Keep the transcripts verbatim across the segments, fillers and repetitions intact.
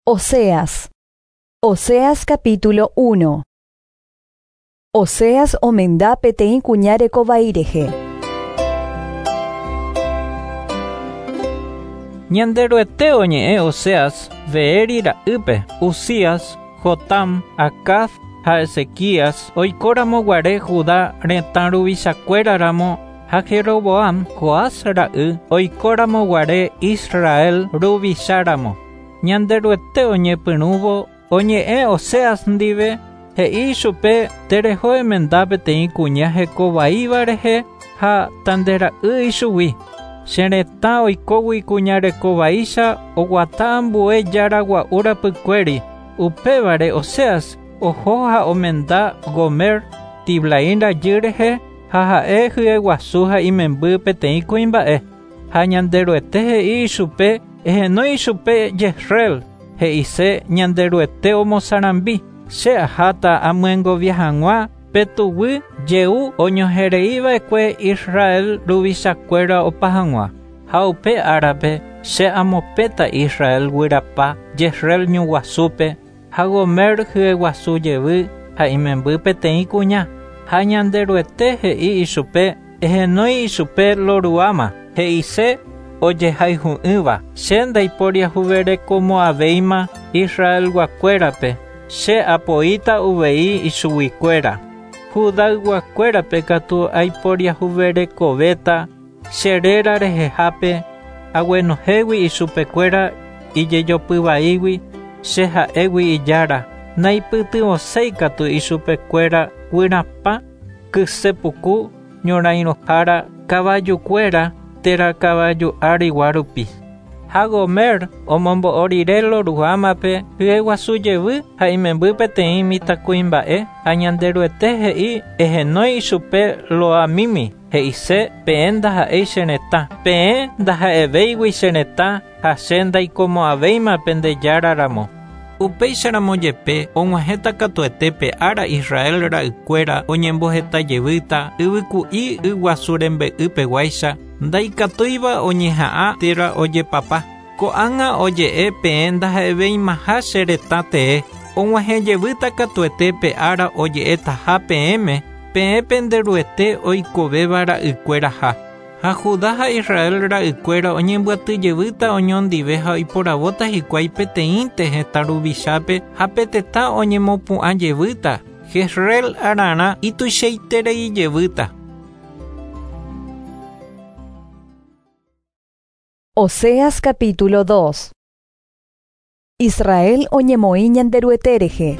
Oseas. Oseas capítulo uno. Oseas omenda peteĩ kuñáreko vaírehe. Ñanderuete oñe'ẽ Oseas ve'éri ra'ýpe Uzías, Jotam, Acaz ha Ezequías oikóramo guare Judá retã ruvichakuéraramo ha Jeroboam Joás ra'y oikóramo guare Israel ruvicháramo. Ñanderuete oñepyrũvo oñe'ẽ Oseas ndive he'i chupe tereho emenda peteĩ kuña hekovaíva rehe ha tandera'y ichugui. Cheretã oikógui kuñarekovaícha oguata ambue jára gua'urapykuéri. Upévare Oseas oho ha omenda Gomer Tiblaim rajy rehe ha ha'e hyeguasu ha imemby peteĩ kuimba'e. Ha ñanderuete he'i ichupe ehenói ichupe Jezreel he'ise ñanderuete omosarambi. Che aháta amyengovia hag̃ua petuguy jey oñohereiva'ekue Israel ruvichakuéra opa hag̃ua. Ha upe árape che amopéta Israel guyrapa Jezreel ñuguasúpe ha Gomer hyeguasu jevy ha imemby peteĩ kuña. Ha ñanderuete he'i ichupe ehenói ichupe Loruama he'ise ojehayhu'ỹva. Che ndaiporiahuverekomo'ãvéima Israel guakuérape. Che apoíta uvei ichuguikuéra. Judá guakuérape katu aiporiahuverekovéta cheréra rehehápe aguenohégui ichupekuéra ijejopyvaígui che ha'égui ijára. Naipytyvõséi katu ichupekuéra guyrapa, kysepuku, ñorairõhára, kavajukuéra, térã kavaju árigua rupi. Ha Gomer omombo'o rire Loruámape hyeguasujevy ha imemby peteĩ mitãkuimba'e. Ha ñanderuete he'i ehenói ichupe Loamimi he'ise peẽ ndaha'éi che retã. Peẽ ndaha'evéigui che retã ha che ndaikomo'ãvéima pendejáraramo. Upéicharamo jepe og̃uahẽta katuetépe ára Israel ra'ykuéra oñembohetajevýta yvyku'i y guasu rembe'ýpeguáicha ndaikatúiva oñeha'ã térã ojepapa. Ko'ág̃a oje'e peẽ ndaha'evéimaha che retã tee. Og̃uahẽjevýta katuetépe ára oje'etaha peẽme peẽ penderuete oikovéva ra'ykuéraha. Ha Judá ha Israel ra'ykuéra oñembyatýjevýta oñondive ha oiporavóta hikuái peteĩte heta ruvichápe ha petetã oñemopu'ãjevýta. Jezreel ararã ituichaitereijevýta. Oseas capítulo dos. Israel oñemoĩ ñanderuetérehe.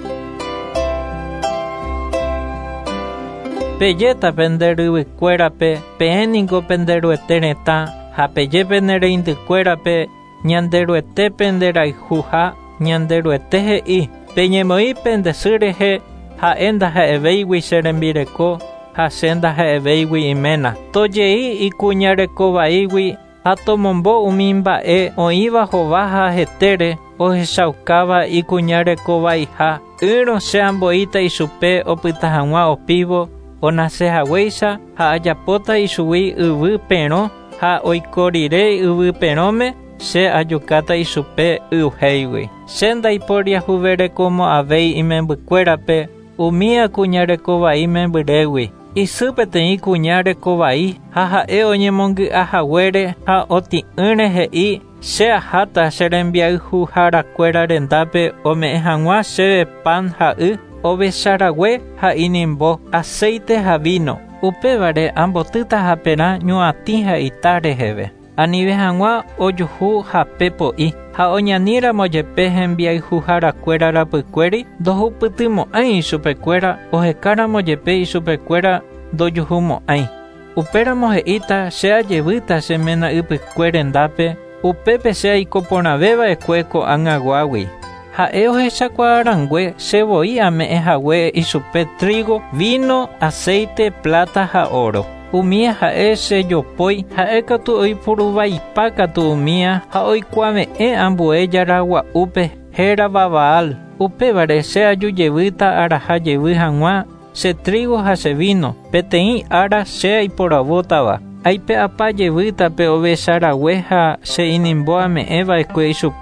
Pejéta penderyvykuérape peẽniko penderuete retã ha peje pendereindykuérape ñanderuete penderayhuha ñanderuete he'i peñemoĩ pendesy rehe ha'e ndaha'evéigui che rembireko ha che ndaha'evéigui iména. Tojey ikuñarekovaígui ha tomombo umi mba'e oĩva hova ha hetére ohechaukáva ikuñarekovaiha. Yrõ che amboíta ichupe opyta hag̃ua opívo onachehaguéicha ha ajapóta ichugui yvy perõ ha oiko rire yvy perõme che ajukáta ichupe yhéigui. Che ndaiporiahuverekomo'ãvéi imembykuérape umi akuñarekovai membyrégui. Isy peteĩ kuña rekovai ha ha'e oñemongy'ahaguére ha oti'ỹre he'i che aháta che rembiayhuharakuéra rendápe ome'ẽ hag̃ua chéve pan ha y ovecharague ha inimbo aceite ha vino. Upévare ambotýta haperã ñuatĩ ha ita reheve. Anive hag̃ua ojuhu hape po'i ha oñaníramo jepe hembiayhuharakuéra rapykuéri ndohupytymo'ãi ichupekuéra ohekáramo jepe ichupekuéra ndojuhumo'ãi. Upéramo he'íta che ajevýta che mena'ypykue rendápe upépe che aikoporãvéva'ekue ko'ág̃aguágui. Ha'e ohechakuaarangue che voi ame'ẽhague ichupe trigo, vino, aceite, plata ha oro. Umíã ha'e che jopói ha'e katu oipuruvaipa katu umíã ha oikuaame'ẽ ambue jaragua'úpe héra Babaal. Upévare che ajujevýta arahajevy hag̃ua che trigo ha che vino peteĩ ára che aiporavótava. Aipe'apajevýta pe ovecharague ha che inimbo ame'ẽva'ekue ichupe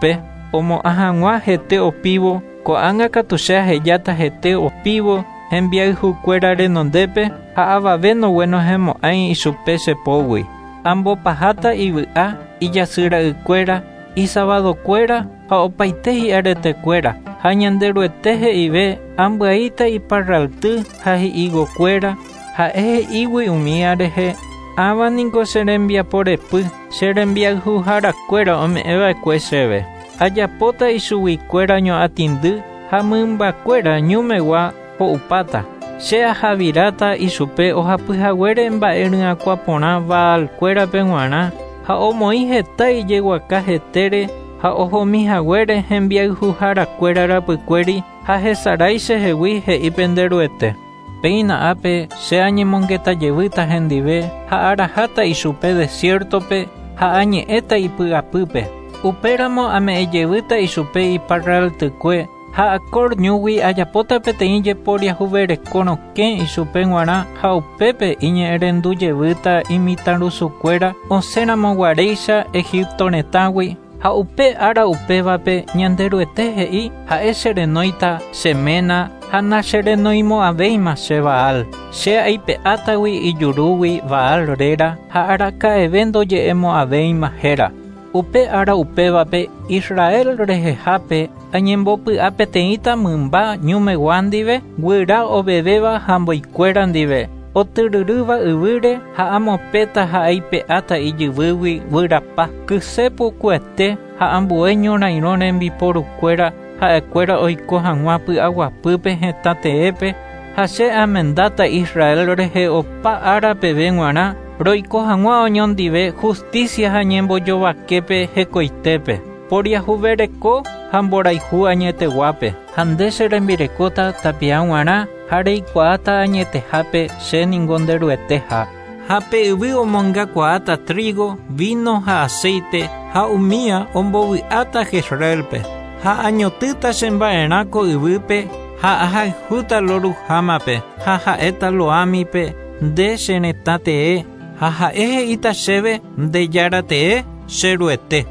omo ahangua hete opivo, ko'anga katushea hejata hete opivo, hembiayhukuéra renondepe, ha avave nogueno hemo'ãi ichupe chepógui. Ambopaháta ivy'a, ijasyra'ykuéra, isavadokuéra, ha opaite hi'aretekuéra, ha ñanderuete he'ive, ambyaíta iparralty ha hi'ígokuéra, ha'e he'ígui umi arehe, ávaniko che rembiaporepy, che rembiayhuharakuéra ome'ẽva'ekue chéve. Ajapóta ichuguikuéra ño'ãtindy ha mymbakuéra ñúmegua ho'upáta. Che ahavíráta ichupe ohapyhaguére mba'e ryakuã porã Baalkuérape g̃uarã ha omoĩ heta ijeguaka hetére ha ohomihaguére hembiayhuharakuéra rapykuéri ha hesarái chehegui he'i penderuete. Peina'ápe che añemongetajevýta hendive ha araháta ichupe desiertope ha añe'ẽta ipy'apýpe. Upéramo ame'ẽjevýta ichupe iparraltykue ha akorñúgui ajapóta peteĩ jeporiahuverekorõke ichupe g̃uarã ha upépe iñe'ẽrendujevýta imitãrusukuéra osẽramo guaréicha Egipto retãgui ha upe ára upévape ñanderuete he'i ha'e cherenóita cheména ha nacherenoimo'ãvéima che Baal. Che aipe'átagui ijurúgui Baal réra ha araka'eve ndoje'emo'ãvéima héra. Upe ára upévape Israel rehehápe añembopy'a peteĩta mymba ñumegua ndive, guyra ovevéva ha mbo'ikuéra ndive, otyryrýva yvýre ha amopéta ha aipe'áta ijyvýgui guyrapa kysepukuete ha ambue ñorairõ rembiporukuéra ha'ekuéra oiko hag̃ua py'aguapýpe heta teépe ha che amendáta Israel rehe opa ára peve g̃uarã roiko hag̃ua oñondive justicia ha ñembojovaképe hekoitépe. Poriahuvereko ha mborayhu añeteguápe. Ha nde che rembirekóta tapia g̃uarã ha reikuaáta añetehápe che ningo nderueteha. Ha pe'yvy omongakuaáta trigo, vino ha aceite ha umíã ombovy'áta Jezreelpe. Ha añotýta che mba'erã ko yvýpe ha ahayhúta loruhámape ha ha'éta Loámipe nde che retã tee ha ha'e he'íta chéve ndejára tee cheruete.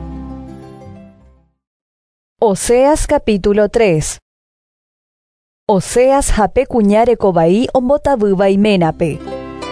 Oseas capítulo tres. Oseas hape kuñáre kovai ombotavýva iménape.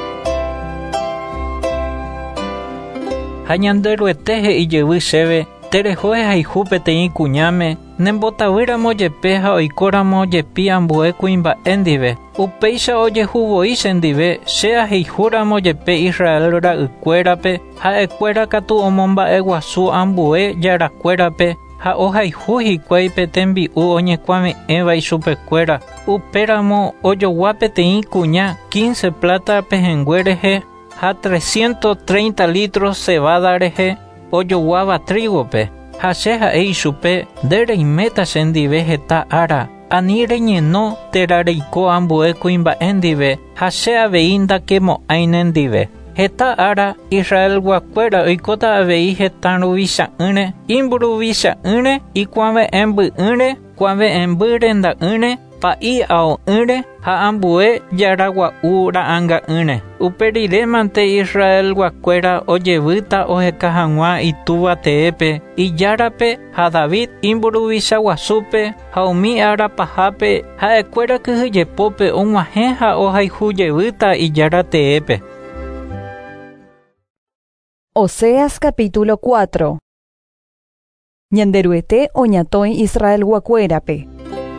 Ha ñanderuete he'ijevy chéve tereho hehayhu peteĩ kuñáme nembotavýramo jepe ha oikóramo jepi ambue kuimba'e ndive. Upéicha ojehuvoi chendive che ahayhúramo jepe Israel ra'ykuérape ha'ekuéra katu omomba'e guasu ambue jarakuérape ha ohayhu hikuái pe tembi'u oñekuame'ẽva ichupekuéra. Upéramo ojogua peteĩ kuña quince plata pehengue rehe ha trescientos treinta litros cebada rehe ojoguáva trígope. Ha che ha'e ichupe nde reiméta chendive heta ára ani reñeno térã reiko ambue kuimba'e ndive ha che avei ndakemo'ãi nendive. Heta ára Israel guakuéra oikóta avei heta ruvicha'ỹre, imburuvicha'ỹre, ikuãve'ẽmby'ỹre, kuãve'ẽmbyrenda'ỹre, pa'i ao'ỹre ha ambue jaragua'u ra'ãnga'ỹre. Uperirémante Israel guakuéra ojevýta oheka hag̃ua itúva teépe, ijárape ha David imburuvichaguasúpe ha umi ára pahápe ha'ekuéra kyhyjepópe og̃uahẽ ha ohayhujevýta ijára teépe. Oseas capítulo cuatro. Ñanderuete oñatõi Israel guakuérape.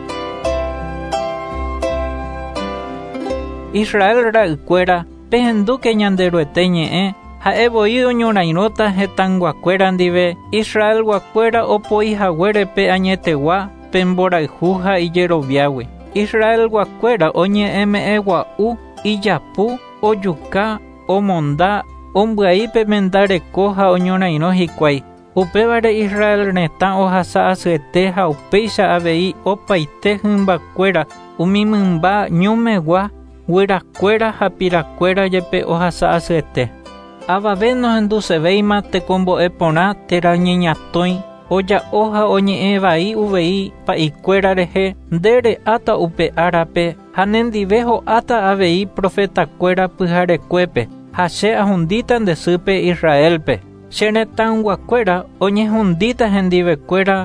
Israel ra'ykuéra pehendúke ñanderuete ñe'ẽ ha'evoi oñorairõta hetãnguakuéra ndive. Israel guakuéra opoihaguérepe añetegua pemborayhu ha ijeroviágui. Israel guakuéra oñe'ẽme'ẽgua'u, ijapu, ojuka, omonda, ombyai pe mendareko ha oñorairõ hikuái. Upévare Israel retã ohasa asyete ha upéicha avei opaite hymbakuéra umi mymba ñumegua guyrakuéra ha pirakuéra jepe ohasa asyete. Avave nohendusevéima tekombo'e porã térã ñeñatõi oja'o ha oñe'ẽ vai uvei pa'ikuéra rehe ndére áta upe árape ha nendive ho'áta avei profetakuéra pyharekuépe ha che ahundíta nde sýpe Israelpe. Che retãnguakuéra oñehundíta hendivekuéra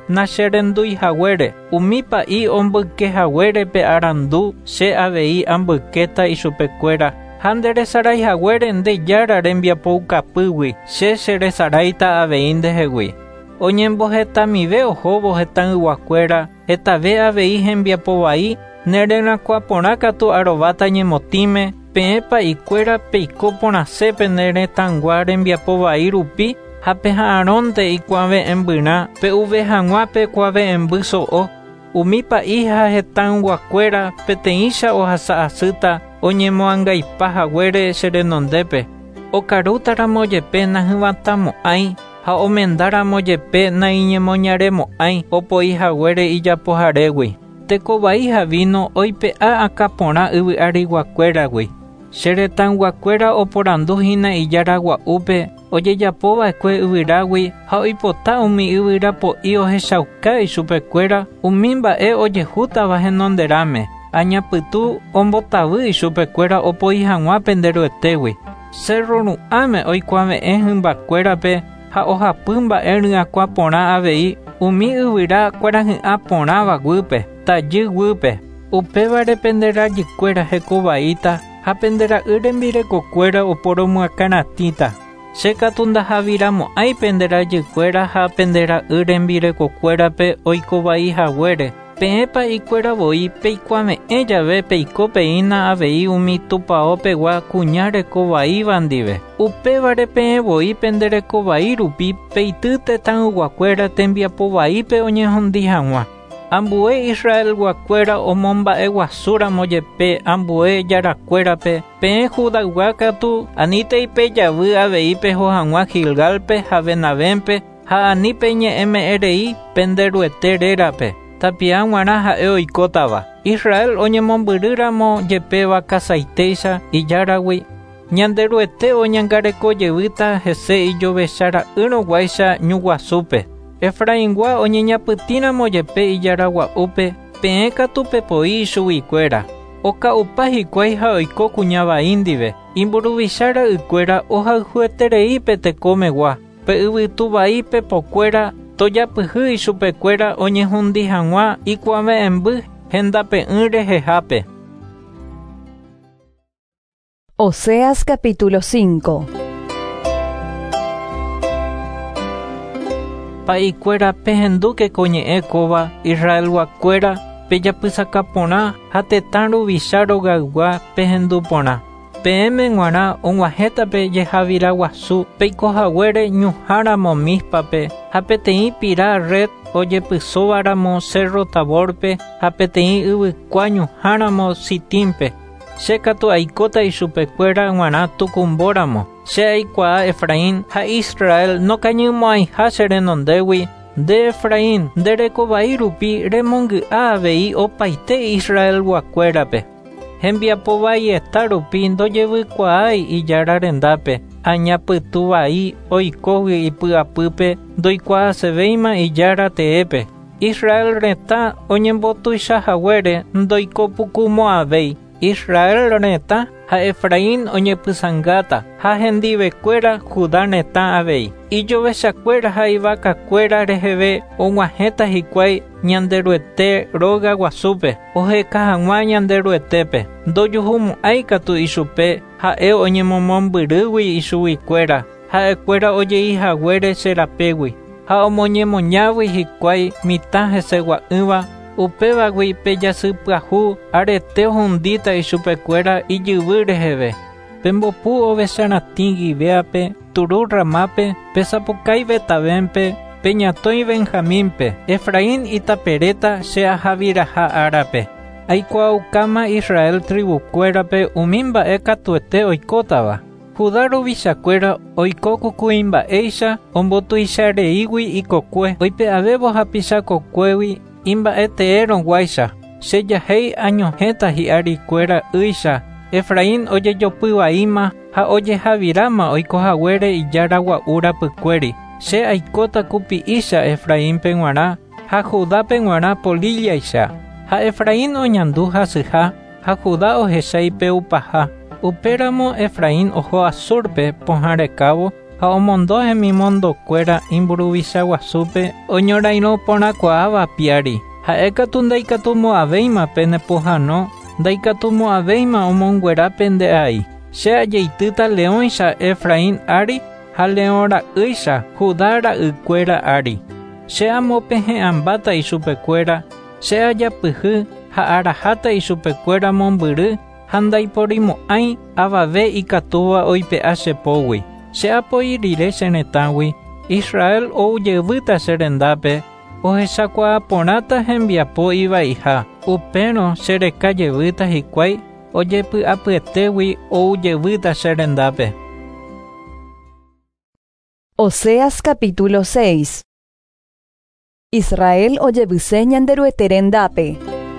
nasherendui haguere, umipa i ombyke haguere pe arandu, che avei ambykéta ichupekuéra. Handeresarai haguere nde jára rembiapokapýgui, che cheresaraita avei ndehegui. Oñembohetamive ohóvo hetãygua hetave avei hembiapo vai, nererakuaporã katu arováta ñemotĩme, peẽpa ikuéra peiko porãsépe neretãngua rembiapo vai rupi, ha peha'ãrõnte ikuaave'embyrã pe uve hag̃uápe kuaave'emby so'o. Umípa i ha hetãnguakuéra peteĩcha ohasa asýta oñemoangaipa haguére che renondépe. Okarútaramo jepe nahyvãtamo'ãi ha omendáramo jepe naiñemoñaremo'ãi opoi haguére ijapoharégui. Tekovai ha vino oipe'a akaporã yvy'ariguakuéragui. Che retãnguakuéra oporanduhína ijaragua'úpe ojejapova'ekue yvyrágui ha oipota umi yvyrapo'i ohechauka ichupekuéra umi mba'e ojehútava henonderãme. Añapytũ ombotavy ichupekuéra opoi hag̃uápe nderyetégui. Cerro Ru'ãme oikuaave'ẽ hymbakuérape ha ohapy mba'e ryakuã porã avei umi yvyra kuarahy'ã porãva guýpe, tajy guýpe. Upévare penderajykuéra hekovaíta ha pendera'y rembirekokuéra oporomyakaratĩta. Che katu ndahaviramo'ãi penderajykuéra ha pendera'y rembirekokuérape oikovai haguére. Peẽpa ikueravoi peikuaave'ẽ jave peiko peína avei umi tupaópegua kuña rekovaíva ndive. Upévare peẽvoi penderekovai rupi peity tetãyguakuéra tembiapovaípe oñehõndi hag̃ua. Ambue Israelguakuéra omomba'e guasúramo jepe ambue jarakuérape peẽ Judaygua katu aníte ipejavy avei peho hag̃ua Gilgalpe ha Benavémpe ha ani peñe'ẽme'ẽrei penderuete rérape. Tapia g̃uarã ha'e oikótava. Israel oñemombyrýramo jepéva kasaitéicha ijáragui. Ñanderuete oñangarekojevýta hese ijovechara'ỹrõguáicha ñuguasúpe. Efraíngua oñeñapytíramo jepe ijaragua'úpe peẽ katu pepoi ichuguykuéra. Oka'upa hikuái ha oiko kuña vai ndive. Imburuvichára ykkuéra ohayhueterei pe tekomegua. Pe yvytu vai pepokuéra tojapyhy ichupekuéra oñehũndi hag̃ua ikuaave'emby hendape'ỹ rehehápe. Oseas capítulo cinco. Pa'ikuéra pehendúke koñe'ẽ kóva Israelguakuéra pejapysakáporã ha tetã ruvicha rogaygua pehenduporã. Peẽme g̃uarã og̃uahẽtape jehavira guasu peikohaguére ñuháramo Mízpape ha peteĩ pira red ojepysóvaramo Cerro Taborpe ha peteĩ yvykua ñuháramo Sitínpe. Che katu aikóta ichupekuéra g̃uarã tukumbóramo. Che aikuaa Efraín ha Israel nokañymo'ãiha che renondégui. Nde Efraín nderekovai rupi remongy'a avei opaite Israelguakuérape. Hembiapovaieta rupi ndojevykuaái ijára rendápe. Añapytũ vai oikógui ipy'apýpe ndoikuaasevéima ijára teépe. Israel retã oñembotuichahaguére ndoikopukumo'ãvéi. Israel retã ha Efraín oñepysangáta ha hendivekuéra Judá retã avei. Ijovechakuéra ha ivakakuéra reheve og̃uahẽta hikuái ñanderuete róga guasúpe oheka hag̃ua ñanderuetépe. Ndojuhumo'ãi katu ichupe ha'e oñemomombyrygui ichuguykuéra ha'ekuéra ojeihaguére che rapégui ha omoñemoñágui hikuái mitã hesegua'ỹva. Upévagui pe jasy pyahu arete ohundíta ichupekuéra ijyvy reheve. Pembopu ovecharãtĩ Gibeape, turu Ramápe, pesapukái Betavémpe, peñatõi Benjamínpe, Efraín itaperéta che ahaviraha árape. Aikuaukáma Israel tribukuérape umi mba'e katuete oikótava. Judá ruvichakuéra oiko kukuimba'éicha ombotuichareígui ikokue oipe'avévo hapichakokuégui imba'ete'ẽrõguáicha. Che jahéi añohẽta hi'arikuéra ýicha. Efraín ojejopyvaíma ha ojehavíráma oikohaguére ijára gua'u rapykuéri. Che aikóta kupi'ícha Efraínpe g̃uarã ha Judápe g̃uarã políllaicha. Ha Efraín oñandu hasyha ha Judá ohechái pe upaha. Upéramo Efraín oho Asúrpe pohãrekávo ha ha omondo hemimondokkuéra imburuvisa guasúpe oñorairõ porãkuaáva piári. Ha'ékatu ndaikatumo'ãvéimape ne pohãno, ndaikatumo'ãvéima omonguerápe nde'ai. Che ajeitýta leõicha Efraín ári ha leõ ra'ýicha Judá ra'ykuéra ári. Che amópe he'ãmbáta ichupekuéra, che ajapyhy ha araháta ichupekuéra mombyry ha ndaiporimo'ãi avave ikatúva oipe'a chepógui. Che apoi rire che retãgui, Israel oujevýta che rendápe, ohechakuaa porãta hembiapo ivaiha, upérõ che rekajevýta hikuái ojepy'apyetégui oujevýta che rendápe. Oseas capítulo seis. Israel ojevyse ñanderuete rendápe.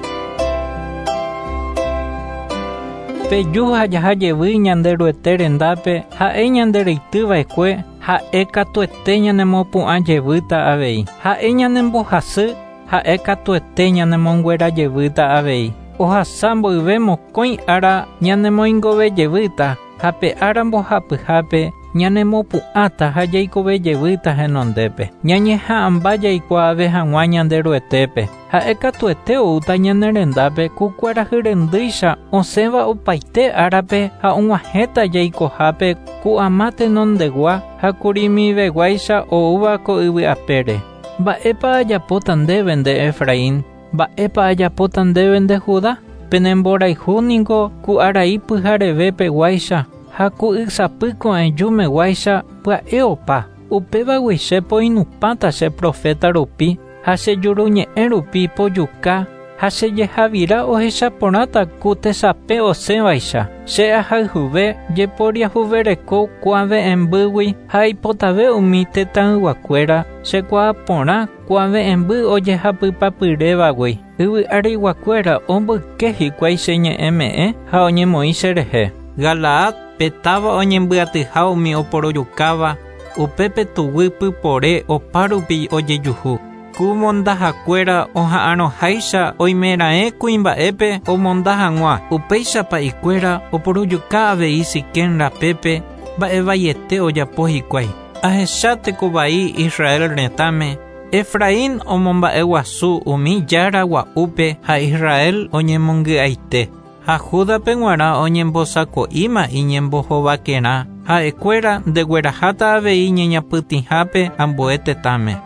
Peju ha jahajevy ñanderuete rendápe ha'e ñandereitýva'ekue ha'e katuete ñanemopu'ãjevýta avei. Ha'e ñanembohasy ha'e katuete ñanemonguerajevýta avei. Ohasa mboyve mokõi ára ñanemoingovejevýta ha pe ára mbohapyhápe ñanemopu'ãta ha jaikovejevýta henondépe. Ñañeha'ãmba jaikuaave hag̃ua ñanderuetépe. Ha'e katuete oúta ñanerendápe ku kuarahy rendýicha osẽva opaite árape ha og̃uahẽta jaikohápe ku ama tenondegua ha kurimivegguáicha oúva ko yvy apére. Mba'épa ajapóta ndéve nde Efraín, mba'épa ajapóta ndéve nde Judá. Penemborayhu niko ku arai pyhareve peguáicha ha ku ysapyko'ẽ jumeguáicha pya'e opa. Upéva guichépo oinupãta che profeta rupi ha chejuruñe'ẽ rupi pojuka ha chejehavira ohechaporãta ku tesape osẽvaicha. Che ahayhuve jeporiahuvereko kuãve'ẽmbýgui ha aipotave umi tetãyguakuéra chekuaaporã kuãve'ẽmby ojehapypapyrévagui. Yvy'ariguakuéra ombyke hikuái che ñe'ẽme'ẽ ha oñemoĩ cherehe. Galaad petáva oñembyatyha umi oporojukáva, upépe tuguy pypore opárupi ojejuhu. Ku mondahakuéra oha'ãrõháicha oimeraẽ kuimba'épe omonda hag̃ua. Upéichapa ikuéra oporojuka avei Siquém rapépe mba'evaiete ojapo hikuái. Ahecha tekovai Israel retãme. Efraín omomba'e guasu umi jára gua'úpe ha Israel oñemongy'aite. Ha Júdape g̃uarã oñembosako'íma iñembohovakerã ha'ekuéra ndegueraháta avei ñeñapytĩhápe ambue tetãme.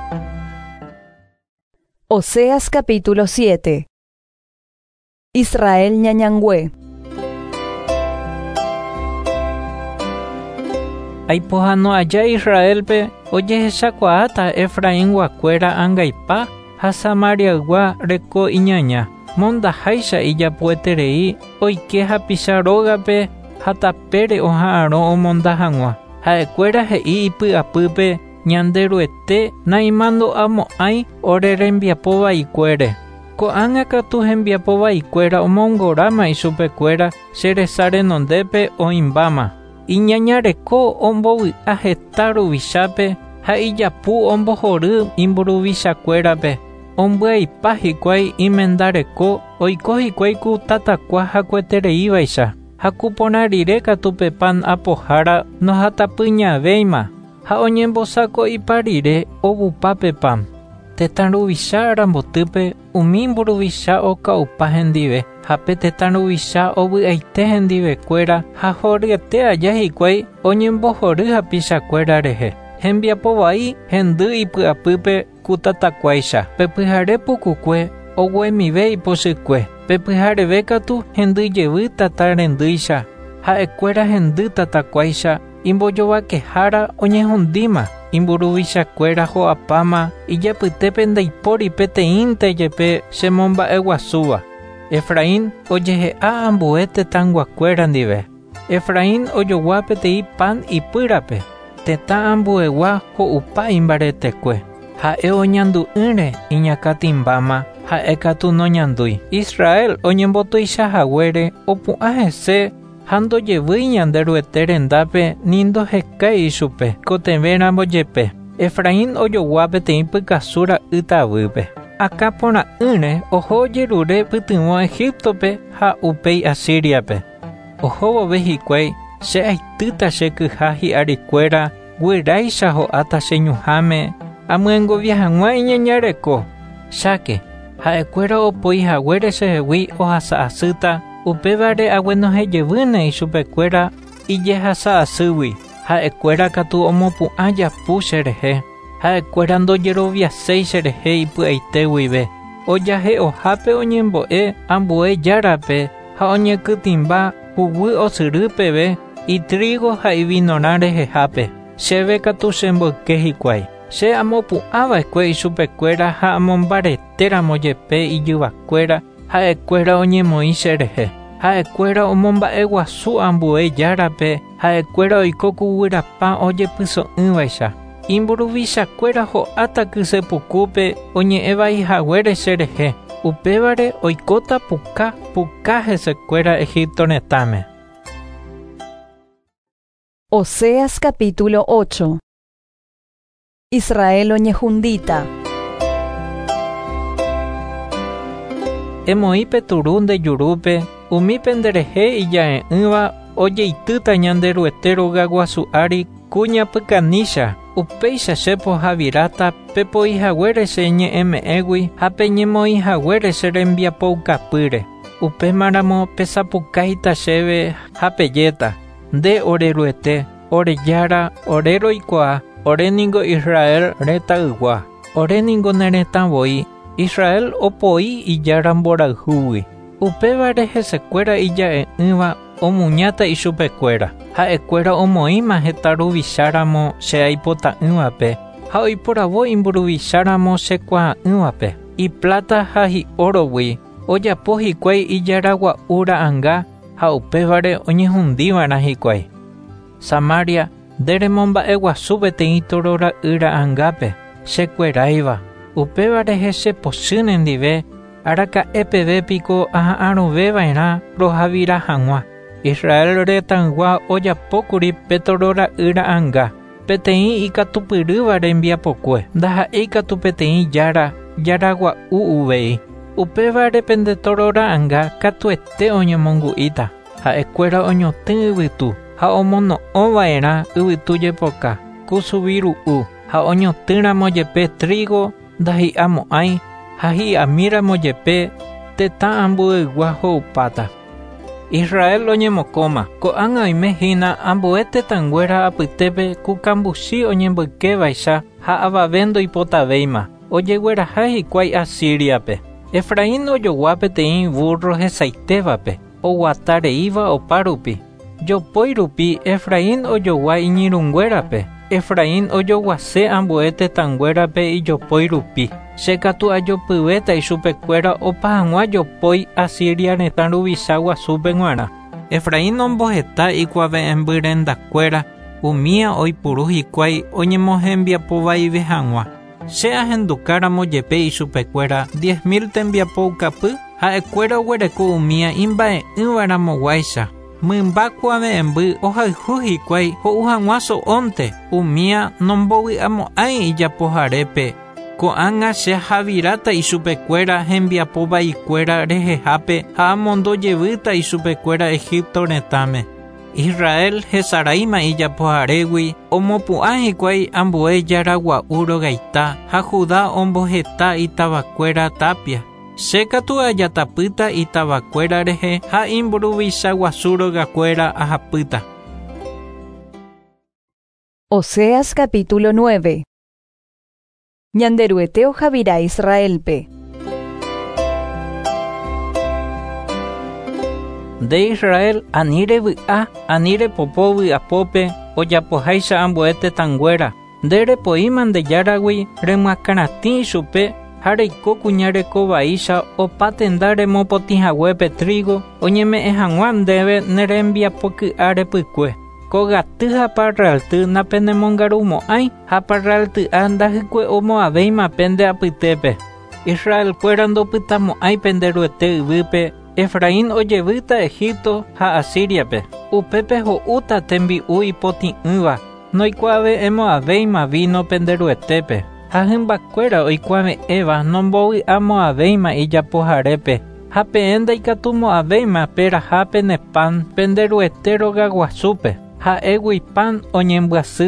Oseas capítulo siete. Israel ñañangue. Aipohãno aja Israelpe ojehechakuaáta Efraín guakuéra ãngaipa ha Samariaygua reko iñaña. Mondaháicha ijapueterei oike hapicharógape ha tapére oha'ãrõ omonda hag̃ua. Ha'ekuéra he'i ipy'apýpe ñanderuete naimando'amo'ãi ore rembiapo vaikuére. Ko'ág̃a katu hembiapo vaikuéra omongoráma ichupekuéra cheresa renondépe oĩmbáma. Iñañareko ombovy'a heta ruvichápe ha ijapu ombohory imburuvichakuérape. Ombyaipa hikuái imendareko oiko hikuái ku tatakua hakuetereívaicha. Ha ku porã rire katu pepa apohára nohatapyñavéima. Ha oñembosako'ipa rire ovupa pepam. Tetã ruvicha arambotýpe umi mburuvicha oka'upa hendive. Ha pe tetã ruvicha ovy'aite hendivekuéra ha horyete aja hikuái oñembohory hapichakuéra rehe. Hembiapo vai hendy ipy'apýpe ku tatakuáicha. Pepyhare pukukue oguemive ipochykue. Pepyhareve katu hendyjevy tata rendýicha. Ha'ekuéra hendy tatakuáicha imbojovakehára oñehundíma. Imburuvichakuéra ho'apáma ijapytépe ndaipóri peteĩnte jepe chemomba'e guasúva. Efraín ojehe'a ambue tetãnguakuéra ndive. Efraín ojogua peteĩ pan ipyrape. Tetã ambuegua ho'upa imbaretekue. Ha'e oñandu'ỹre iñakãtimbáma ha'e katu noñandúi. Israel oñembotuichahaguére opu'ã hese ha ndojevýi ñanderuete rendápe ni ndohekái ichupe kotevẽrã mbojepe. Efraín ojogua peteĩ pykasu ra'ytavýpe. Aka porã'ỹre oho ojerure pytyvõ Egiptope ha upéi Asíriape. Oho vove hikuái che aitýta che kyha hi'arikuéra guiraisha ho'áta cheñuháme amyengovia hag̃ua iñeñareko cháke ha'ekuéra opoihaguére chehegui ohasa'asýta upévare aguenohejevýne ichupekuéra ijehasa'asýgui ha'ekuéra katu omopu'ã japu cherehe ha'ekuéra ndojeroviaséi cherehe ipy'aite guive ojahe ohápe oñembo'e ambue járape ha oñekytĩmba hugui osyry peve itrigo ha ivinorã rehehápe chéve katu chemboyke hikuái che amopu'ãva'ekue ichupekuéra ha amombaretéramo jepe ijyvakuéra ha'ekuéra oñemoĩ cherehe ha'ekuéra omomba'e guasu ambue járape ha'ekuéra oiko kuguyrapa ojepyso'ỹvaicha imburuvichakuéra ho'áta kysepukúpe oñe'ẽvaihaguére cherehe upévare oikóta puka puka hesekuéra Egipto retãme. Oseas capítulo ocho. Israel oñehundíta. Emoĩ peturu ndejurúpe umípe nderehe ija'e'ỹva ojeitýta ñande ruete róga guasu ári kuñapykanícha upéicha chepohavíráta pepo'ihaguére che ñe'ẽme'ẽgui ha peñemoĩhaguére che rembiapoukapýre upémaramo pesapukáita chéve ha pejéta nde oreruete orejára ore roikuaa oréniko Israel retãygua oréniko neretãvoi Israel opoi ijára mborayhúgui upévare hesekuéra ija'e'ỹva omuñáta ichupekuéra ha'ekuéra omoĩma heta ruvicharamo che aipota'ỹvape ha oiporavo imburuvicharamo che kuaa'ỹvape iplata ha hi'órogui ojapo hikuái ijaragua'u ra'ãnga ha upévare oñehundíva'erã hikuái Samaria nderemomba'e guasu peteĩ torora'y ra'ãngápe chekueráiva upévarehe chepochy nendive araka'épevépiko aha'ãroveva'erã rohavira hag̃ua Israel retãygua ojapókuri petorora'y ra'ãnga peteĩ ikatupyrýva rembiapokue ndaha'éi katu peteĩ jára jaragua'u uvei upévare pende torora'ãnga katuete oñemongu'íta ha'ekuéra oñotỹ yvytu ha omono'õva'erã yvytu jepoka kusuviru'u ha oñotỹramo jepe trigo ndahi'amo'ãi ha hi'amíramo jepe tetã ambuygua ho'upáta Israel oñemokõma ko'ág̃a oime hína ambue tetãnguéra apytépe ku kambuchi oñemboykevaicha ha avave ndoipotavéima ojegueraha hikuái Asíriape Efraín ojogua peteĩ burro hesaitévape oguatareíva opa rupi jopói rupi Efraín ojogua iñirũnguérape Efraín ojoguase ambue tetãnguérape ijopói rupi chekatu ajopyvéta ichupekuéra opa hag̃ua jopói Asiria retã ruvicha guasúpe g̃uarã Efraín omboheta ikuaave'embýrendakuéra umíã oipuru hikuái oñemohembiapovaive hag̃ua che ahendukáramo jepe ichupekuéra diez mil tembiapoukapy ha'ekuéra oguereko umíã imba'e'ỹvaramoguáicha mymba kuaave'emby ohayhu hikuái ho'u hag̃ua so'ónte umíã nombovy'amo'ãi ijapoharépe ko'ág̃a che havíráta ichupekuéra hembiapovaikuéra rehehápe ha amondojevýta ichupekuéra Egipto retãme Israel hesaráima ijapoharégui omopu'ã hikuái ambue jaragua'u rogaita ha Judá omboheta itavakuéra tapia chékatu ajatapýta itavakuéra rehe ha imburuvicha guasu rogakuéra ahapýta. Oseas capítulo nueve. Ñanderuete ohavira Israelpe. De Israel aníre vy'a aníre popo vy'apópe ojapoháicha ambue tetãnguéra nderepoíma ndejáragui remyakaratĩ chupe ha reiko kuñarekovaícha opa tenda remopotĩhaguépe trigo oñeme'ẽ hag̃ua ndéve nerembiapoky'a repykue kogaty ha parralty napenemongarumo'ãi ha parralty'a ndahykue pende apytépe Israelkuéra ndopytamo'ãi pende ruete yvýpe Efraín ojevýta Egipto ha Asíriape upépe ho'úta tembi'u ipoti'ỹva noikuaave'ẽmo'ãvéima vino pende ruetépe ha hymbakuéra oikuaave'ẽva nombovy'amo'ãvéima ijapoharépe ha peẽ ndaikatumo'ãvéima perahápe ne pan pende ruete rogaguasúpe ha'égui pan oñembyasýva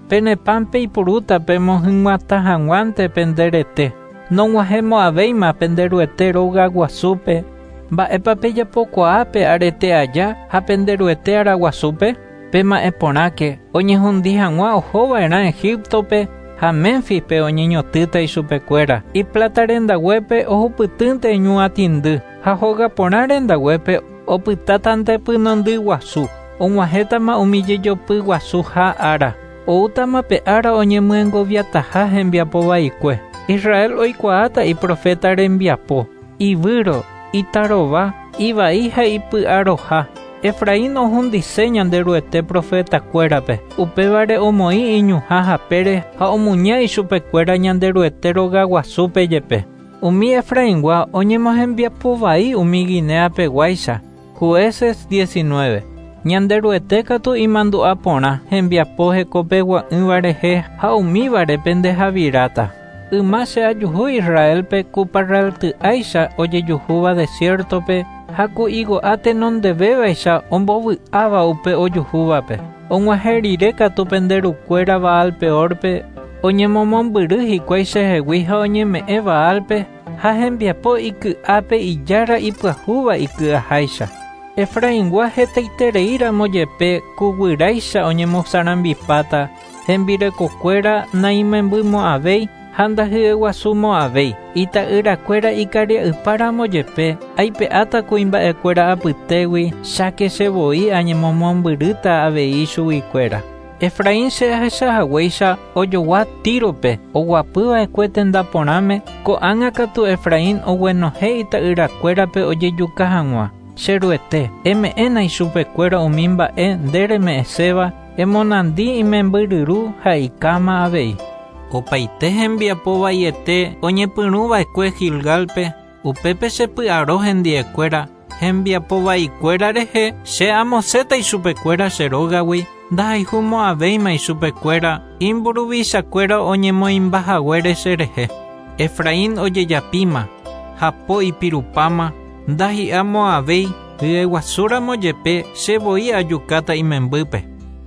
Penepampe ipuruta pe mohýnguata hag̃uánte penderete. Nog̃uahẽmo avéima penderuete róga guasúpe. Mba'épa pejapokuaápe arete aja ha penderuete araguasúpe? Pema'ẽ porãke oñehundi hag̃ua ohova'erã Egiptope ha Ménfispe oñeñotýta ichupekuéra. Iplata rendaguépe ohupytýnte ñuatĩndy ha hóga porã rendaguépe opytátante pynondy guasu. Og̃uahẽtama umi jejopy guasu ha ára. Oútama pe ára oñemyengoviataha hembiapo vaikue. Israel oikuaáta iprofeta rembiapo, ivýro, itarova, ivai ha ipy'aroha. Efraín ohundice ñanderuete profetakuérape. Upévare omoĩ iñuhã hapére ha omuña ichupekuéra ñanderuete róga guasúpe jepe. Umi Efraíngua oñemohembiapovai umi Guineapeguáicha. Jueces diecinueve. Ñanderuete katu imandu'a porã hembiapo hekopegua'ỹva rehe ha umívare pendehavíráta. Yma che ajuhu Israelpe ku parralty'áicha ojejuhúva desiertope ha ku igo'a tenondevevaicha ombovy'áva upe ojuhúvape. Og̃uahẽ rire katu penderukuéra Baal Peorpe oñemomombyry hikuái chehegui ha oñeme'ẽ Baalpe ha hembiapo iky'ápe ijára ipyahúva iky'aháicha. Efraíngua hetaitereíramo jepe ku guyráicha oñemosarambipáta hembirekokuéra naimembymo'ãvéi ha ndahy'eguasúmo'ãvéi. Ita'yrakuéra ikaria'ypáramo jepe aipe'áta kuimba'ekuéra apytégui cháke chevoi añemomombyryta avei chuguikuéra. Efraín cheahechahaguéicha ojoa Tírope oguapyva'ekue tenda porãme ko'ág̃a katu Efraín oguenohẽ ita'yrakuérape ojejuka hag̃ua. Cheruete, eme'ẽna ichupekuéra umi mba'e ndereme'ẽséva emonandi imembyryru ha ikáma avei. Opaite hembiapo vaiete oñepyrũva'ekue Gilgalpe, upépe chepy'aro hendiekuéra, hembiapo vaikuéra rehe che amosẽta ichupekuéra che rógagui, ndahayhumo'ãvéima ichupekuéra, imburuvichakuéra oñemoimbahaguére cherehe. Efraín ojejapíma, ha po ipirupáma, ndahi'amo'ãvéi hyeguasúramo jepe chevoi ajukáta imembýpe.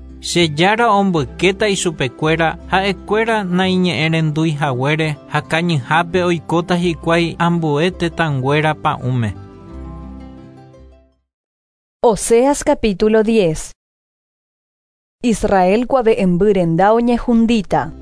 Chejára ombykéta ichupekuéra ha'ekuéra naiñe'ẽrendúihaguére ha kañyhápe oikóta hikuái ambue tetãnguéra pa'ũme. Oseas capítulo diez. Israel kuave'embyrenda oñehundíta.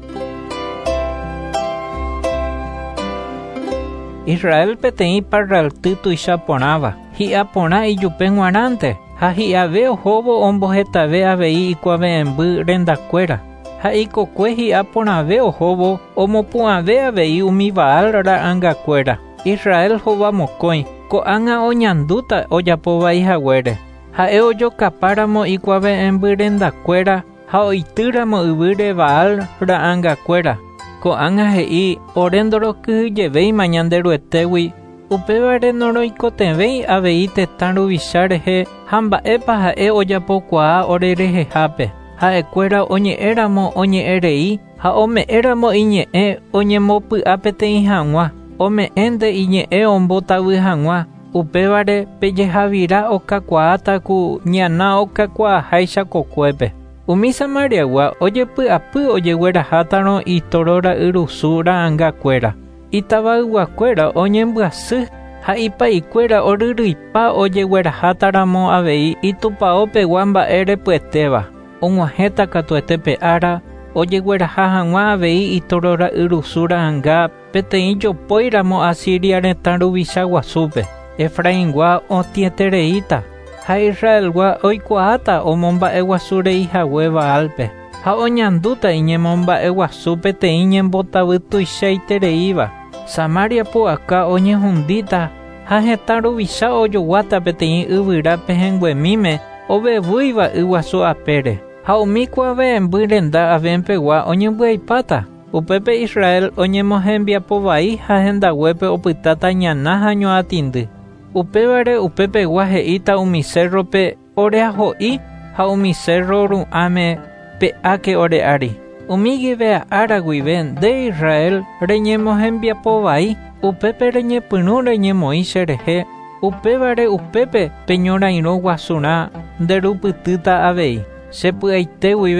Israel peteĩ parralty tuicha porãva, hi'a porã ijupe g̃uarãnte, ha hi'ave ohóvo ombohetave avei ikuave'emby rendakuéra, ha ikokue hi'a porãve ohóvo omopu'ãve avei umi Baal ra'ãngakuéra. Israel hova mokõi, ko'ág̃a oñandúta ojapovaihaguére, ha'e ojokapáramo ikuave'emby rendakuéra ha oitýramo yvýre Baal ra'ãngakuéra. Ko'ág̃a he'i ore ndorokyhyjevéima ñanderuetégui, upévare noroikotevẽi avei tetã ruvicha rehe ha mba'épa ha'e ojapokuaa ore rehehápe. Ha'ekuéra oñe'ẽramo oñe'ẽrei ha ome'ẽramo iñe'ẽ oñemopy'a peteĩ hag̃ua, ome'ẽnte iñe'ẽ ombotavy hag̃ua, upévare pejehavíra okakuaáta ku ñana okakuaaháicha kokuépe. Umi Samariagua ojepy'apy ojeguerahátaro itoro ra'yrusu ra'ãngakuéra. Itavayguakuéra oñembyasy ha ipaikuéra oryrýipa ojeguerahátáramo avei itupãópegua mba'e repyetéva. Og̃uahẽta katuete pe ára ojegueraha hag̃ua avei itoro ra'yrusu ra'ãnga peteĩ jopóiramo Asiria retã ruvicha guasúpe. Efraíngua otĩetereíta. Ha Israelgua oikuaáta omomba'eguasureihague Baalpe, ha oñandúta iñemomba'eguasu peteĩ ñembotavy tuichaitereíva. Samaria pu'aka oñehundíta ha heta ruvicha ojoguáta peteĩ yvyrápe hengüemíme ovevýiva yguasu apére. Ha umi kuave'embyrenda avémpegua oñemby'aipáta. Upépe Israel oñemohembiapovai ha hendaguépe opytáta ñana ha ñoatĩndy. Upévare upépegua he'íta umi cerrope oreaho'i ha umi cerro ru'ãme pe'áke ore ári. Umi guive ára guive nde Israel reñemohembiapovai, upépe reñepyrũ reñemoĩ cherehe, upévare upépe peñorairõ guasurã nderupytýta avei. Chepy'aite guive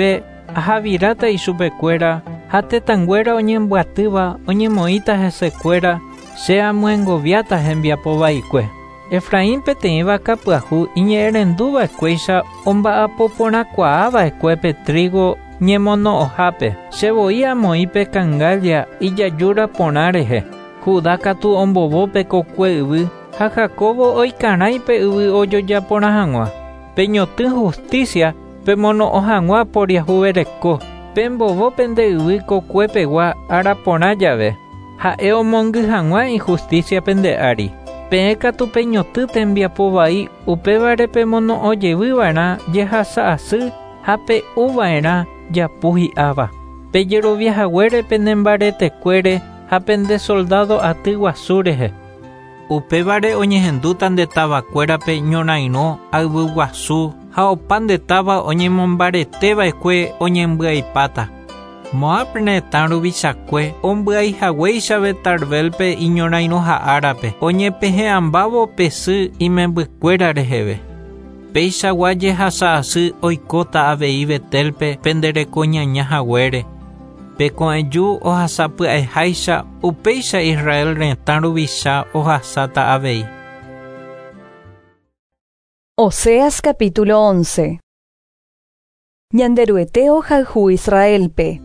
ahavíráta ichupekuéra ha tetãnguéra oñembyatýva oñemoĩta hesekuéra che amyengoviáta hembiapovaikue. Efraín peteĩ vaka pyahu iñe'ẽrenduva'ekuéicha omba'apoporãkuaava'ekuépe trigo ñemono'õhápe. Chevoi amoĩ Cangalia ijajúra porã rehe. Judá katu ombovópe kokue yvy ha Jacobo oikarãi pe yvy ojojaporã hag̃ua. Peñotỹ justicia pemono'õ hag̃ua poriahuvereko. Pembovópe nde yvy kokuepegua araporã jave. Ha'e omongy hag̃ua injusticia nde ári. Peẽ katu peñotỹ tembiapo vai upévare pemono'õjeyvývarã jehasa asy ha pe'uva'erã japu hi'áva. Pejeroviahaguére penembaretekuére ha pende soldado aty guasu rehe. Upévare oñehendúta nde tavakuérape ñorairõ ayvy guasu ha opa nde táva oñemombareteva'ekue oñemby'aipáta. Moab retã ruvichakue ombyaihaguéichave Tarbelpe iñorairõ ha árape oñepehe'ãmbávo pesy imembykuéra reheve. Péichagua jehasa asy oikóta avei Betelpe pendereko ñañahaguére. Peko'ẽju ohasapy'aháicha upéicha Israel retã ruvicha ohasáta avei. Oseas capítulo once. Ñanderuete ohayhu Israelpe.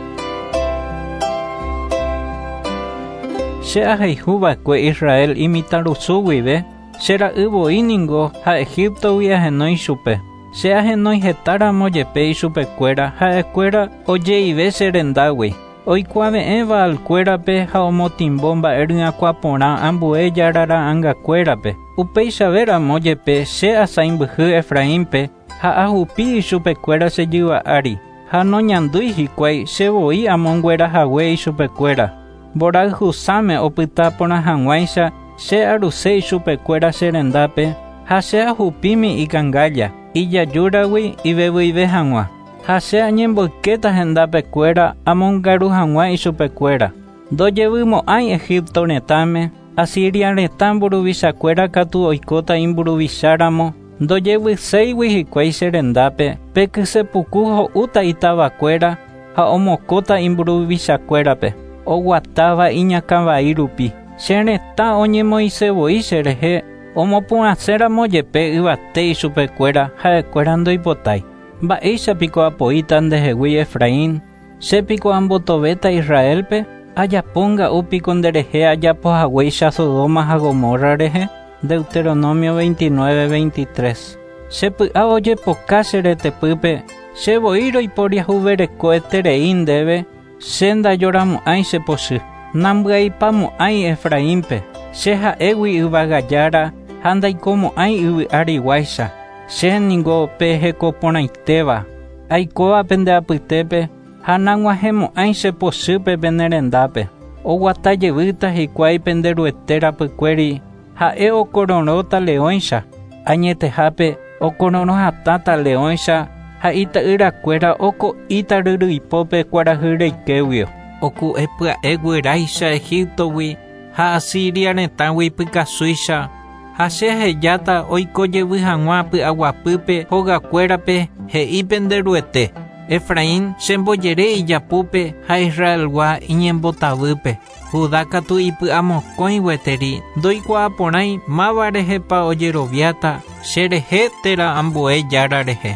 Che ahayhuva'ekue Israel imitarusúguive, che ra'yvoíningo ha Egiptogui ahenói chupe. Che ahenói hetáramo jepe ichupekuéra ha'ekuéra ojeive che rendágui. Oikuaave'ẽva alkuérape ha omotimbo mba'e ry'akua porã ambue jarara ãngakuérape. Upéichavéramo jepe che asãimbyhy Efraínpe ha ahupi ichupekuéra chejyva'ári ha noñandúi hikuái chevoi amonguerahague ichupekuéra. Mborayhusáme opyta porã hag̃uáicha che aruse ichupekuéra che rendápe ha che ahupími ikangálla ijajúragui ivevyve hag̃ua ha che añemboykéta hendapekuéra amongaru hag̃ua ichupekuéra. Ndojevymo'ãi Egipto retãme, Asiria retã mburuvichakuéra katu oikóta imburuvicharamo. Ndojevyséigui hikuái che rendápe pekysepuku ho'úta itavakuéra ha omokóta imburuvichakuérape. Oguatáva iñakãvai rupi. Che retã oñemoisevoi cherehe omopuraséramo jepe yvate ichupekuéra ha'ekuéra ndoipotái. Mba'éichapiko apoíta ndehegui Efraín. Chépiko ambotovéta Israelpe ajapónga upiko nderehe ajapohaguéicha Sodoma ha Gomorra rehe. Deuteronomio veintinueve veintitrés. Chepy'a ojepoka che retepýpe chevoi roiporiahuverekoeterei ndéve che ndajoramo'ãi chepochy. Nambyaipamo'ãi Efraínpe che ha'égui yvagajára ha ndaikomo'ãi yvy ariguáicha. Che ningo pe hekoporãitéva aikóva pende apytépe ha nag̃uahẽmo'ãi chepochype pene rendápe. Oguatajevýta hikuái pende ruete rapykuéri ha'e okorõróta leóicha. Añetehápe okorõrohatáta leóicha ha ita'yrakuéra oko'íta ryrýipópe kuarahy reikéguio. Oku'epya'e guyráicha Egiptogui ha Asiria retãgui pykasúicha ha che hejáta oikojevy hag̃ua py'aguapýpe hogakuérape he'i pende ruete. Efraín chembojere ijapúpe ha Israelgua iñembotavýpe. Judá katu ipy'amokõi gueteri ndoikuaa porãi máva rehepa ojeroviáta che rehe térã ambue jára rehe.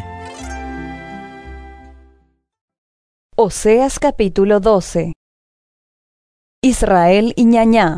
Oseas capítulo doce. Israel iñaña.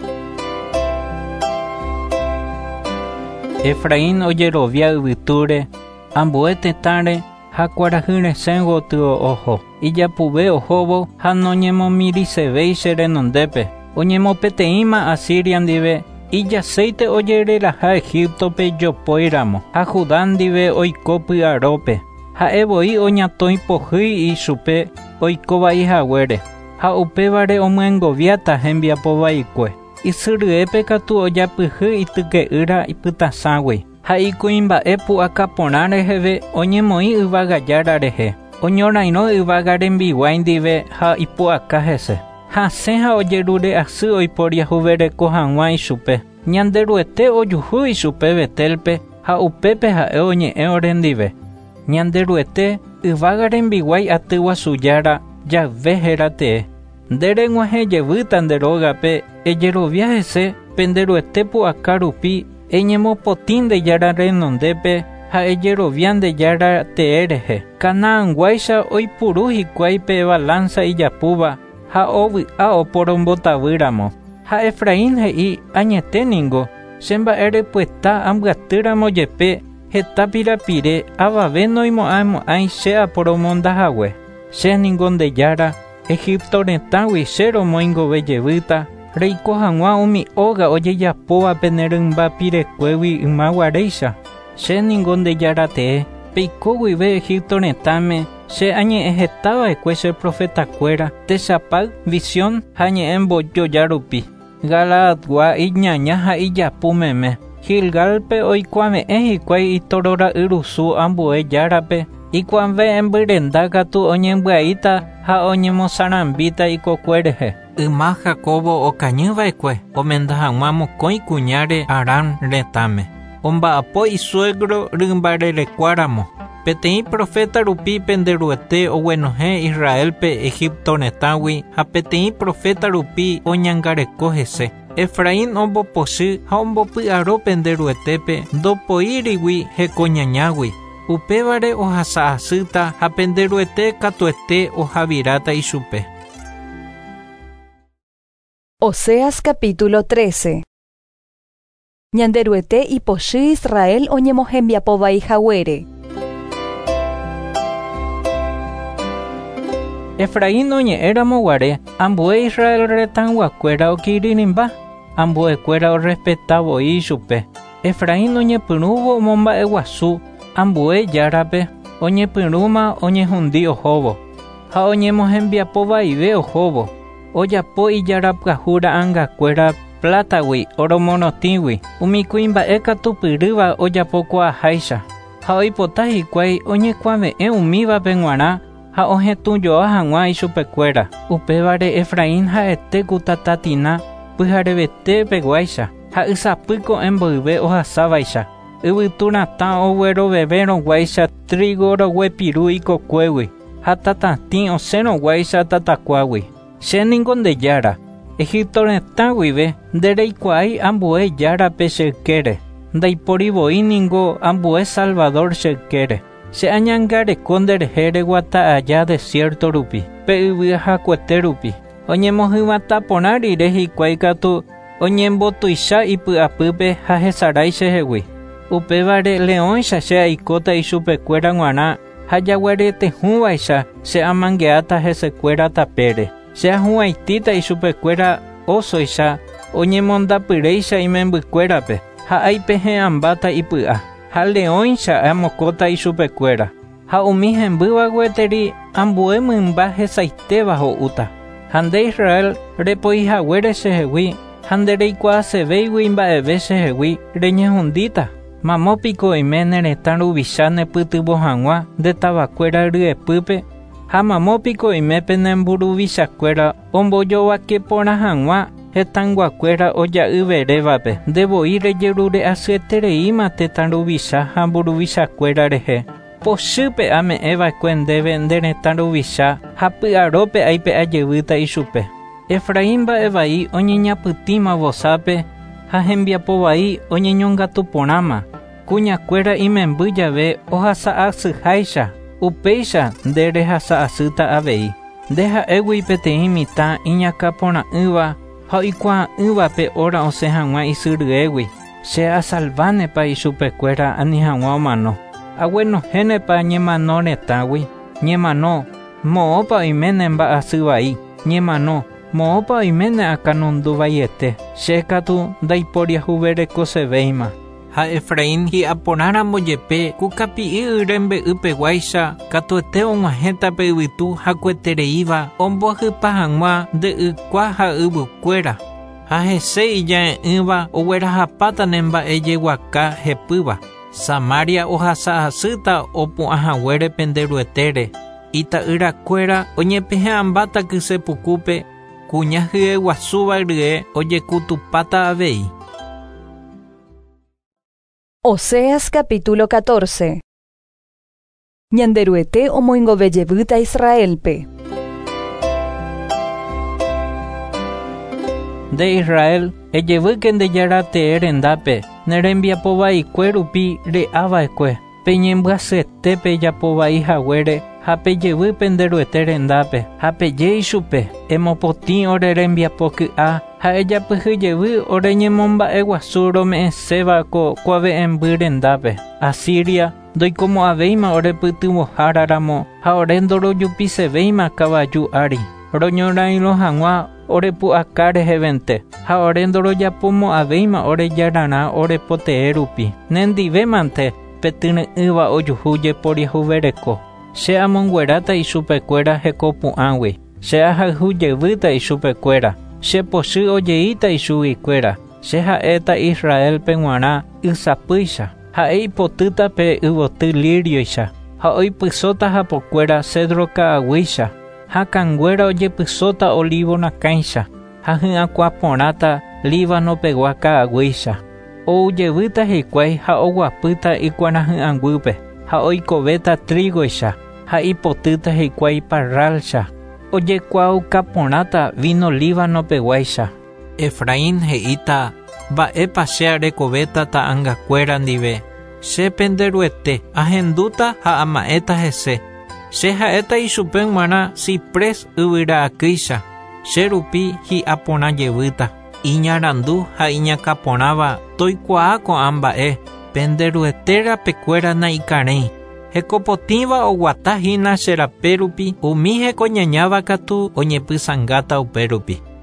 Efraín ojerovia yvytúre ambue tetãre ha kuarahyresẽ gotyo oho. Ijapuve ohóvo ha noñemomirisevéi che renondépe. Oñemopeteĩma Asiria ndive ijacéite ojereraha Egiptope jopóiramo ha Judá ndive oiko py'arópe. Ha'evoi oñatõi pohýi ichupe oikovaihaguére ha upévare omyengoviáta hembiapovaikue. Isyryépe katu ojapyhy ityke'ýra ipytaságui ha ikuimba'e pu'aka porã reheve oñemoĩ yvagajára rehe. Oñorairõ yvaga rembiguái ndive ha ipu'aka hese. Hasẽ ha ojerure asy oiporiahuvereko hag̃ua ichupe. Ñanderuete ojuhu ichupe Betelpe ha upépe ha'e oñe'ẽ ore ndive. Ñanderuete Yvagaren biguay atywa suyára jave hérate. Ndereng̃uahẽ jevýta nde rógape ejerovia hese penderuete pu'aka rupi eñemopotĩ ndejára renondépe ha ejerovia ndejára teẽ rehe. Kana'ãnguáicha oipuru hikuái pe balanza ijapúva ha ovy'a oporombotavýramo. Ha Efraín he'i añeténingo che mba'e repueta ambyatýramo jepe heta pirapire avave noimo'ãimo'ãi che aporomondahague. Chéningo ndejára Egipto retãgui che romoingove jevýta reiko hag̃ua umi óga ojejapóvape ne rymba pirekuégui ymaguaréicha. Chéningo ndejára teẽ peiko guive Egipto retãme che añe'ẽ hetava'ekue che profetakuéra techapáy visión ha ñe'ẽ mbojoja rupi. Galaadgua iñaña ha ijapu meme. Gilgalpe oikuaame'ẽ hikuái itorora'yrusu ambue járape ikuãve embyrenda katu oñembya'íta ha oñemosarambíta ikokue rehe. Yma Jacobo okañyva'ekue omenda hag̃ua mokõi kuñáre Harán retãme. Omba'apo isuegro rymbarerekuáramo. Peteĩ profeta rupi penderuete oguenohẽ Israelpe Egipto retãgui ha peteĩ profeta rupi oñangareko hese. Efraín ombopochy ha ombopy'aro penderuetépe ndopoírigui hekoñañágui. Upévare ohasa'asýta ha penderuete katuete ohavíráta ichupe. Oseas capítulo trece. Ñanderuete ipochy Israel oñemohembiapovai haguére. Efraín oñe'ẽramo guare ambue Israel retãguakuéra okirirĩmba, ambuekuéra orespetavoi chupe. Efraín oñepyrũvo momba'e guasu ambue járape, oñepyrũma oñehundi ohóvo, ha oñemohembiapovaive ohóvo. Ojapo ijarapyahu ra'ãngakuéra plátagui oromonotĩgui, umi kuimba'e katupyrýva ojapokuaaháicha, ha oipota hikuái oñekuaame'ẽ umívape g̃uarã ha ohetũjoa hag̃ua ichupekuéra. Upévare Efraín ha'ete ku tatatina pyharevete peguáicha ha ysapýko emboyve ohasávaicha. Yvyturatã ogueroveverõguáicha trigo roguepiru ikokuégui ha tatatĩ osẽrõguáicha tatakuágui. Chéningo ndejára Egipto retãguive ndereikuaái ambue járape che ykére. Ndaiporivoíningo ambue Salvador che ykére. Che añangareko nderehe reguata aja desierto rupi pe yvy hakuete rupi. Oñemohymata porã rire hikuái katu oñembotuicha ipy'apýpe ha hesarái chehegui. Upévare leõicha che aikóta ichupekuéra g̃uarã ha jaguaretehũvaicha che amangeáta hesekuéra tapére. Che ahu'ãitíta ichupekuéra osóicha oñemondapyréicha imembykuérape ha aipehe'ãmbáta ipy'a. Ha leõicha amokóta ichupekuéra. Ha umi hembýva gueteri ambue mymba hesaitéva ho'úta. Ha nde Israel repoihaguére chehegui ha ndereikuaasevéigui mba'eve chehegui reñehundíta. Mamópiko oime neretã ruvicha nepytyvõ hag̃ua ndetavakuéra ryepýpe ha mamópiko oimépe nemburuvichakuéra ombojovake porã hag̃ua hetãnguakuéra oja'yverévape ndevoi rejerure asyetereíma tetã ruvicha ha mburuvichakuéra rehe. Pochýpe ame'ẽva'ekue ndéve nderetã ruvicha ha py'arópe áipe ajevýta ichupe. Efraín mba'e vai oñeñapytĩma vosápe ha hembiapo vai oñeñongatu porãma. Kuñakuéra imemby jave ohasa'asyháicha upéicha nderehasa'asýta avei. Ndeha'égui peteĩ mitã iñakaporã'ỹva ha oikuaa'ỹvape óra osẽ hag̃ua isyryégui. Che asalvánepa ichupekuéra ani hag̃ua omano. Aguenohénepa ñemano retãgui. Ñemano, moõpa oiméne mba'asy vai. Ñemano, moõpa oiméne akanundu vaiete. Che katu ndaiporiahuverekosevéima. Ha Efraín hi'aporãramo jepe ku kapi'i yrembe'ypeguáicha katuete og̃uahẽta pe yvytu hakuetereíva omboahypa hag̃ua nde'ykua ha yvykuéra. Ha hese ijae'ỹva oguerahapáta ne mba'e jeguaka hepýva. Samaria ohasa'asýta opu'ãhaguére penderuetére. Ita'yrakuéra oñepehe'ãmbáta kysepukúpe kuña hyeguasúva rye ojekutupáta avei. Oseas capítulo catorce. Ñanderuete omoingovejevýta Israelpe. De Israel, ejevýke ndejarate'e rendápe, nerembiapovaikue rupi re'ava'ekue, peñembyasyetépe japovaihaguére ha pejevy penderuete rendápe, ha peje ichupe, emopotĩ ore rembiapoky'a ha ejapyhyjevy ore ñemomba'e guasu rome'ẽséva ko kuave'ẽmby rendápe. Asiria ndoikomo'ãvéima ore pytyvõháraramo ha ore ndorojupisevéima kavaju ári. Roñorãirõ hag̃ua ore pu'aka rehevente ha ore ndorojapomo'ãvéima ore jararã ore poteĩ rupi. Nendivémante petyre'ỹva ojuhu jeporiahuvereko. Che amongueráta ichupekuéra hekopu'ãgui. Che ahayhujevýta ichupekuéra. Che pochy ojeíta ichuguikuéra. Che ha'éta Israelpe g̃uarã ysapýicha. Ha'e ipotýta pe yvoty lirioicha. Ha oipysóta hapokuéra cedro ka'aguycha. Ha kanguéra ojepysóta olivo nakãicha. Ha hy'akua porãta Líbano pegua ka'aguycha. Oujevýta hikuái ha oguapýta ikuarahy'ãngúpe. Ha oikovéta trígoicha. Ha ipotýta hikuái parralcha. Ojekuauka porãta vino Líbano peguáicha. Efraín he'íta mba'épa che arekovéta ta'ãngakuéra ndive. Che penderuete ahendúta ha ama'éta hese. Che ha'éta ichupe g̃uarã ciprés yvyra'akýicha. Che rupi hi'aporãjevýta. Iñarandu ha iñakaporãva toikuaa ko'ã mba'e. Penderuetéra pekuéra na'ikarẽi. Hekopotĩva oguata hína che rape rupi umi hekoñañáva katu oñepysangáta upérupi.